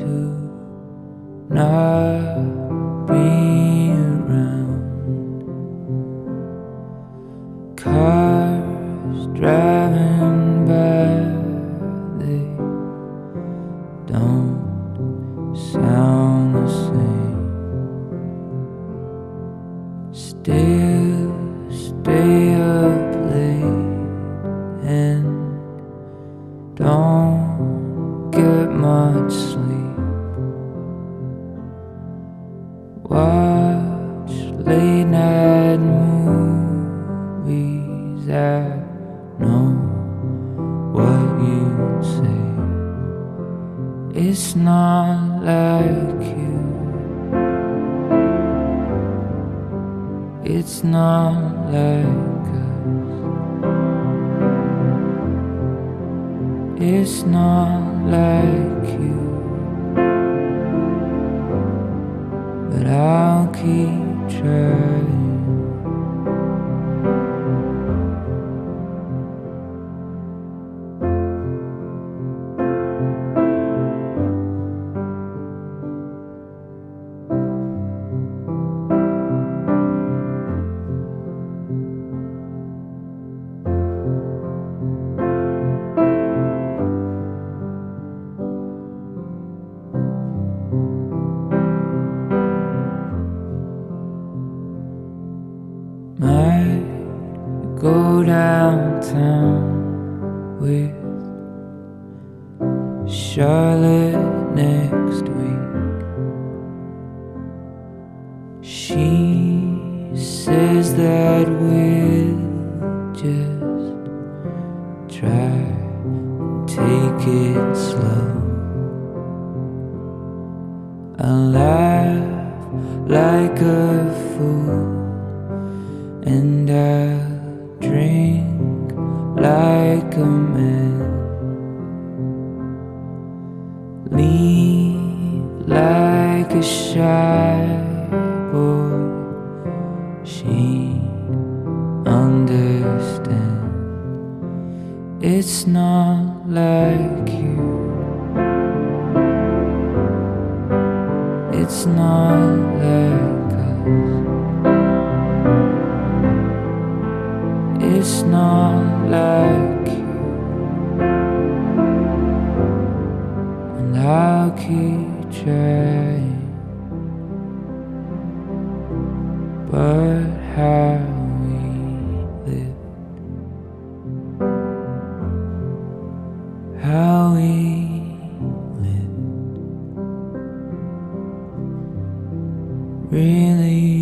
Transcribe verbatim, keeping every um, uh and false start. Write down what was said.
to not be around. Cars driving by, they don't sound the same. Still stay up late and don't get much sleep. Watch late night movies. I know what you'd say. It's not like you. It's not like us. It's not like you. But I'll keep trying. Might go downtown with Charlotte next week. She says that we'll just try and take it slow. I laugh like a fool and I'll drink like a man, leave like a shy boy. She understand. It's not like you. It's not like us. It's not like you. And I'll keep trying. But how we live, how we live really